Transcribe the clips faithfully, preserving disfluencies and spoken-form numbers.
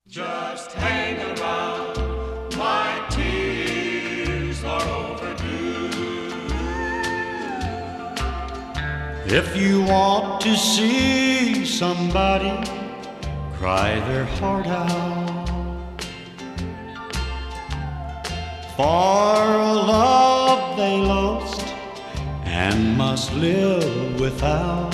Just hang around, my tears are overdue. If you want to see somebody cry their heart out for a love they lost and must live without,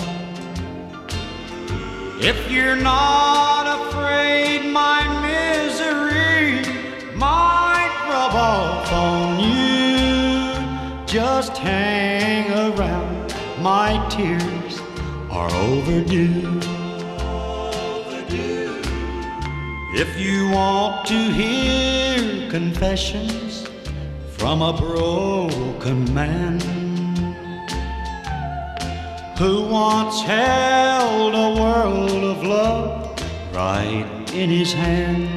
if you're not afraid my misery might rub off on you, just hang around, my tears are overdue. overdue. If you want to hear confessions from a broken man who once held a world of love right in his hand,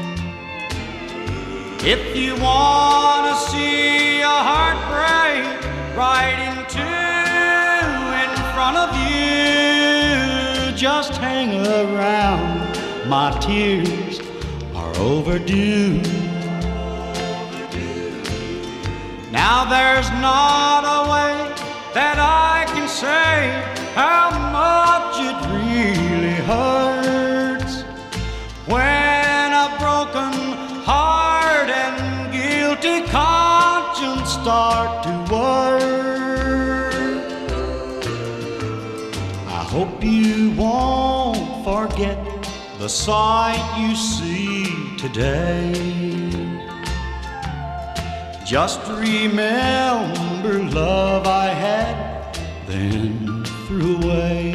if you want to see a heartbreak right into in front of you, just hang around, my tears are overdue. Now there's not a way that I can say how much it really hurts when a broken heart and guilty conscience start to work. I hope you won't forget the sight you see today. Just remember love I had, then threw away.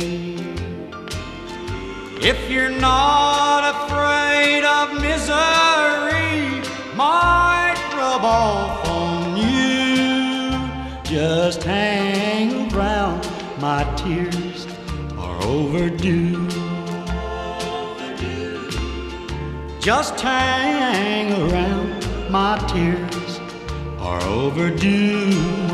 If you're not afraid of misery might rub off on you, just hang around, my tears are overdue. Just hang around, my tears are overdue.